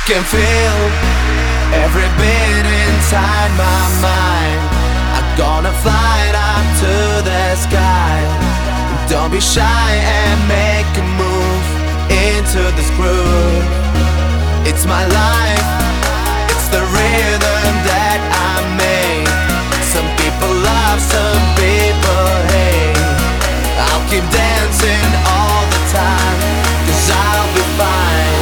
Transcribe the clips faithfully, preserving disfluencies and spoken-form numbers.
can feel every bit inside my mind. I'm gonna fly up to the sky. Don't be shy and make a move into this groove. It's my life, it's the rhythm that I made. Some people love, some people hate. I'll keep dancing all the time, 'cause I'll be fine.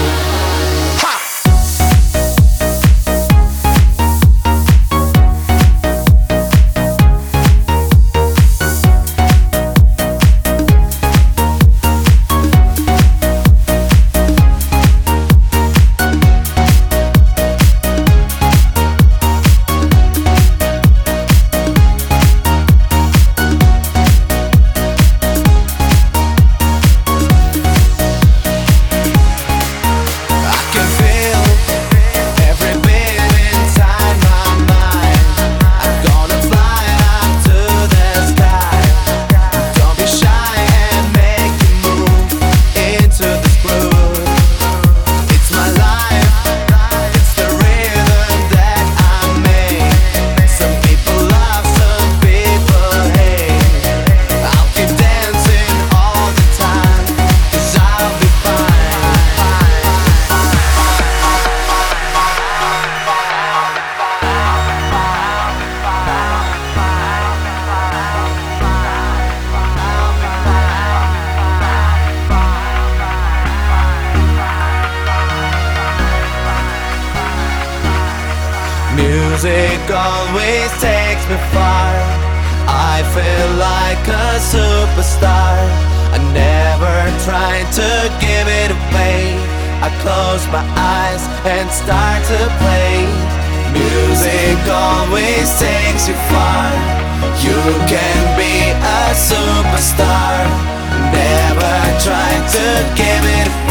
Music always takes me far. I feel like a superstar. I never tried to give it away. I close my eyes and start to play. Music always takes you far. You can be a superstar. Never tried to give it away.